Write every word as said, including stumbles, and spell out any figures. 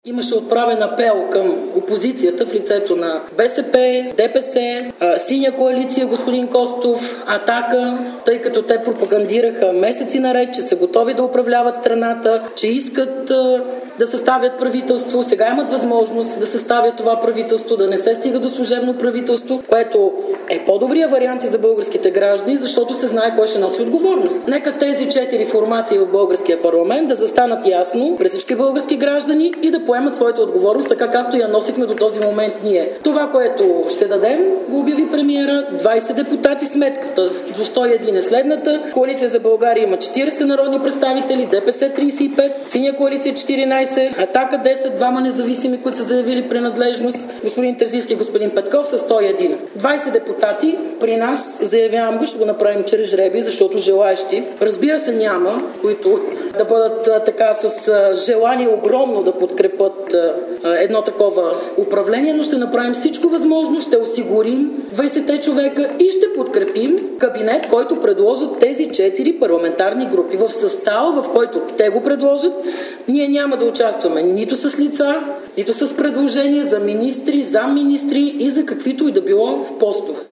Имаше отправен апел към опозицията в лицето на БСП, ДПС, Синя коалиция, господин Костов, Атака, тъй като те пропагандираха месеци наред, че са готови да управляват страната, че искат да съставят правителство. Сега имат възможност да съставят това правителство, да не се стига до служебно правителство, което е по-добрият вариант и за българските граждани, защото се знае кой ще носи отговорност. Нека тези четири формации в българския парламент да застанат ясно пред всички български граждани и да поемат своята отговорност, така както я носихме до този момент ние. Това, което ще дадем, го обяви премиера, двайсет депутати, сметката до сто и един е следната. Коалиция за България има четирийсет народни представители, ДПС трийсет и пет, Синя коалиция четиринайсет, Атака десет, двама независими, които са заявили принадлежност, господин Терзийски и господин Петков са сто и един. двайсет депутати при нас, заявявам го, ще го направим чрез жребий, защото желаещи, разбира се, няма, които да бъдат така с желание огромно да подкрепят едно такова управление, но ще направим всичко възможно, ще осигурим двайсетте човека и ще подкрепим кабинет, който предложат тези четири парламентарни групи. В състава, в който те го предложат, ние няма да участваме нито с лица, нито с предложения за министри, замминистри и за каквито и да било постове.